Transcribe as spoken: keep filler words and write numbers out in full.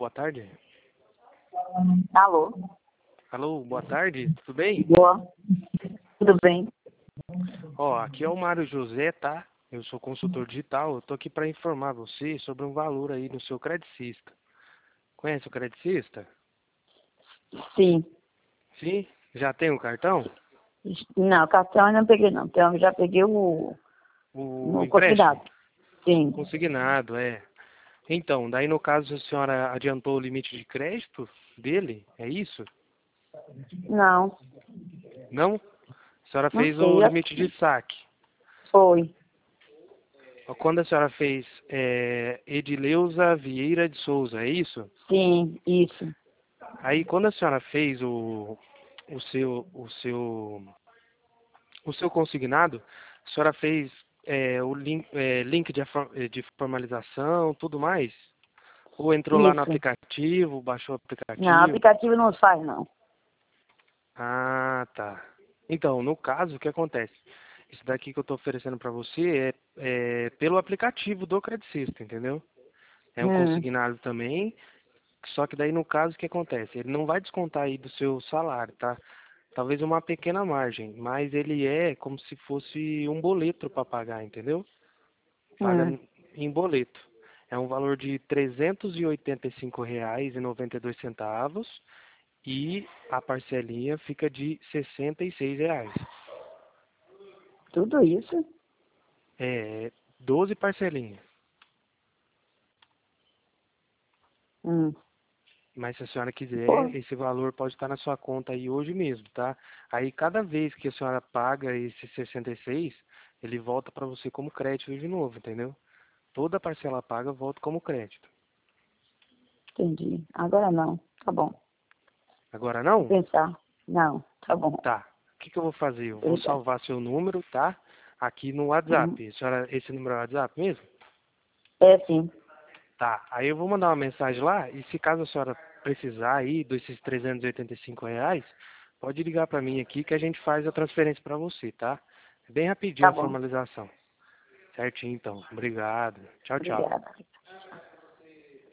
boa tarde. Alô? Alô, boa tarde, tudo bem? Boa. Tudo bem? Ó, aqui é o Mário José, tá? Eu sou consultor digital, eu tô aqui para informar você sobre um valor aí no seu credicista. Conhece o credicista? Sim. Sim? Já tem o cartão? Não, cartão eu não peguei não. Então, eu já peguei o, O o empréstimo? consignado. Sim. Consignado, é. Então, daí no caso a senhora adiantou o limite de crédito dele, é isso? Não, Não? A senhora não fez o sei. limite de saque. Foi. Quando a senhora fez é, Edileuza Vieira de Souza, é isso? Sim, isso. Aí quando a senhora fez o, o seu o seu o seu consignado, a senhora fez é, o link, é, link de, afor- de formalização, tudo mais? Ou entrou lá no Isso. aplicativo, baixou o Não, aplicativo? aplicativo não faz, não. Ah, tá. Então, no caso, o que acontece? Isso daqui que eu estou oferecendo para você é, é pelo aplicativo do Credit System, entendeu? É um Hum, consignado também, só que daí no caso o que acontece? Ele não vai descontar aí do seu salário, tá? Talvez uma pequena margem, mas ele é como se fosse um boleto para pagar, entendeu? Paga hum. em boleto. É um valor de trezentos e oitenta e cinco reais e noventa e dois centavos e a parcelinha fica de sessenta e seis reais. Tudo isso? É doze parcelinhas. Hum. Mas se a senhora quiser, Pô, esse valor pode estar na sua conta aí hoje mesmo, tá? Aí cada vez que a senhora paga esse sessenta e seis, ele volta para você como crédito de novo, entendeu? Toda parcela paga volta como crédito. entendi. Agora não. Tá bom. Agora Vou não? pensar. Não, tá bom. Tá. O que que eu vou fazer? Eu vou Obrigada. salvar seu número, tá? Aqui no Hum. WhatsApp. A senhora, esse número é o WhatsApp mesmo? É sim. Tá. Aí eu vou mandar uma mensagem lá e se caso a senhora precisar aí desses trezentos e oitenta e cinco reais, pode ligar para mim aqui que a gente faz a transferência para você, tá? É bem rapidinho Tá a bom. formalização. Certinho então. Obrigado. Tchau, tchau. Obrigada.